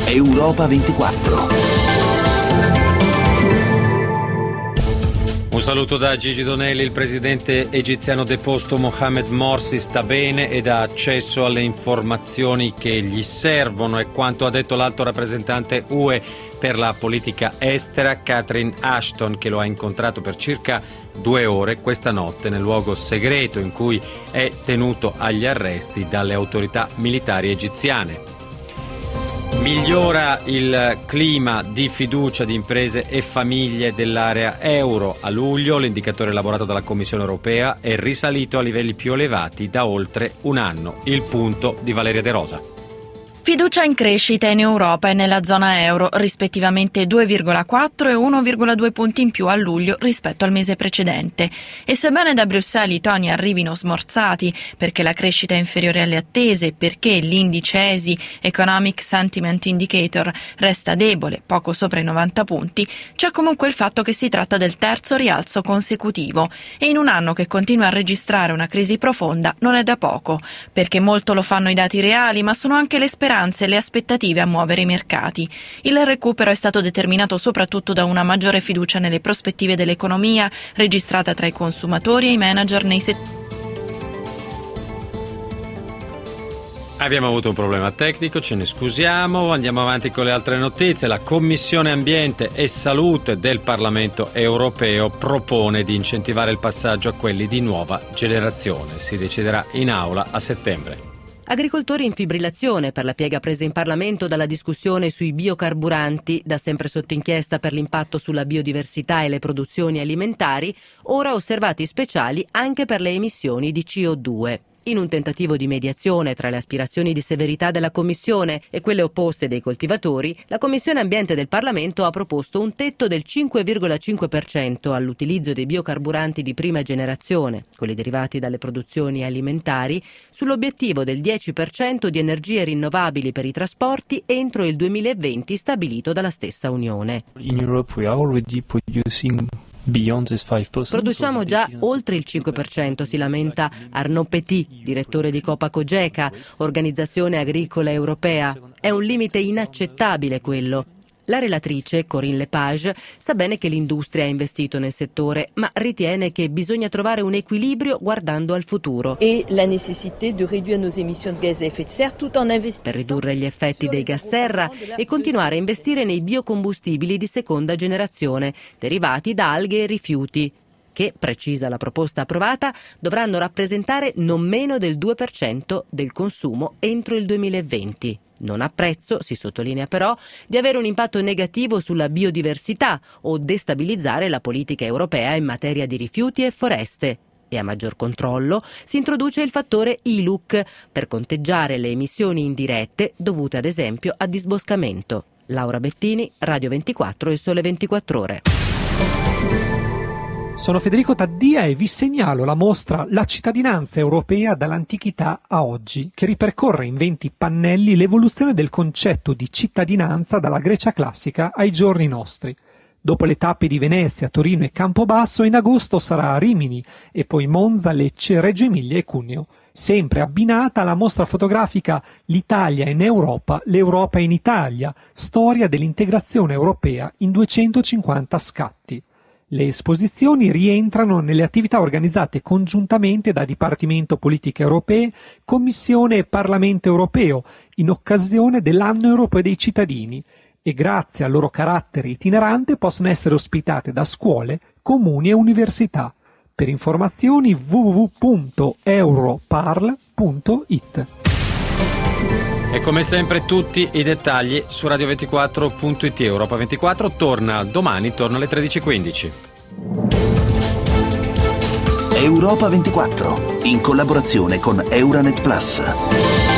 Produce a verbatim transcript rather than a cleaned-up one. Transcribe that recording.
Europa ventiquattro. Un saluto da Gigi Donelli. Il presidente egiziano deposto Mohamed Morsi sta bene ed ha accesso alle informazioni che gli servono, è quanto ha detto l'alto rappresentante U E per la politica estera Catherine Ashton, che lo ha incontrato per circa due ore questa notte nel luogo segreto in cui è tenuto agli arresti dalle autorità militari egiziane. Migliora il clima di fiducia di imprese e famiglie dell'area euro. A luglio l'indicatore elaborato dalla Commissione europea è risalito a livelli più elevati da oltre un anno. Il punto di Valeria De Rosa. Fiducia in crescita in Europa e nella zona euro, rispettivamente due virgola quattro e uno virgola due punti in più a luglio rispetto al mese precedente. E sebbene da Bruxelles i toni arrivino smorzati perché la crescita è inferiore alle attese, perché l'indice E S I, Economic Sentiment Indicator, resta debole, poco sopra i novanta punti, c'è comunque il fatto che si tratta del terzo rialzo consecutivo e in un anno che continua a registrare una crisi profonda non è da poco, perché molto lo fanno i dati reali, ma sono anche le speranze e le aspettative a muovere i mercati. Il recupero è stato determinato soprattutto da una maggiore fiducia nelle prospettive dell'economia registrata tra i consumatori e i manager nei settori. Abbiamo avuto un problema tecnico, ce ne scusiamo, andiamo avanti con le altre notizie. La Commissione Ambiente e Salute del Parlamento Europeo propone di incentivare il passaggio a quelli di nuova generazione. Si deciderà in aula a settembre. Agricoltori in fibrillazione per la piega presa in Parlamento dalla discussione sui biocarburanti, da sempre sotto inchiesta per l'impatto sulla biodiversità e le produzioni alimentari, ora osservati speciali anche per le emissioni di C O due. In un tentativo di mediazione tra le aspirazioni di severità della Commissione e quelle opposte dei coltivatori, la Commissione Ambiente del Parlamento ha proposto un tetto del cinque virgola cinque per cento all'utilizzo dei biocarburanti di prima generazione, quelli derivati dalle produzioni alimentari, sull'obiettivo del dieci per cento di energie rinnovabili per i trasporti entro il duemilaventi stabilito dalla stessa Unione. In Europe we are already producing Beyond this five percent. Produciamo già oltre il cinque per cento, si lamenta Arnaud Petit, direttore di Copa-Cogeca, organizzazione agricola europea. È un limite inaccettabile quello. La relatrice, Corinne Lepage, sa bene che l'industria ha investito nel settore, ma ritiene che bisogna trovare un equilibrio guardando al futuro. E la necessité de réduire nos émissions de gaz à effet de serre tout en investissant. Per ridurre gli effetti dei gas serra e continuare a investire nei biocombustibili di seconda generazione, derivati da alghe e rifiuti, che, precisa la proposta approvata, dovranno rappresentare non meno del due per cento del consumo entro il duemilaventi. Non ha prezzo, si sottolinea però, di avere un impatto negativo sulla biodiversità o destabilizzare la politica europea in materia di rifiuti e foreste. E a maggior controllo si introduce il fattore I L U C per conteggiare le emissioni indirette dovute ad esempio a disboscamento. Laura Bettini, Radio ventiquattro e Sole ventiquattro Ore. Sono Federico Taddia e vi segnalo la mostra La cittadinanza europea dall'antichità a oggi, che ripercorre in venti pannelli l'evoluzione del concetto di cittadinanza dalla Grecia classica ai giorni nostri. Dopo le tappe di Venezia, Torino e Campobasso, in agosto sarà Rimini e poi Monza, Lecce, Reggio Emilia e Cuneo. Sempre abbinata alla mostra fotografica L'Italia in Europa, l'Europa in Italia, storia dell'integrazione europea in duecentocinquanta scatti. Le esposizioni rientrano nelle attività organizzate congiuntamente da Dipartimento Politiche Europee, Commissione e Parlamento Europeo in occasione dell'Anno Europeo dei Cittadini e grazie al loro carattere itinerante possono essere ospitate da scuole, comuni e università. Per informazioni w w w punto europarl punto i t. E come sempre tutti i dettagli su radio ventiquattro punto it. Europa ventiquattro torna domani, torna alle tredici e quindici. Europa ventiquattro, in collaborazione con Euranet Plus.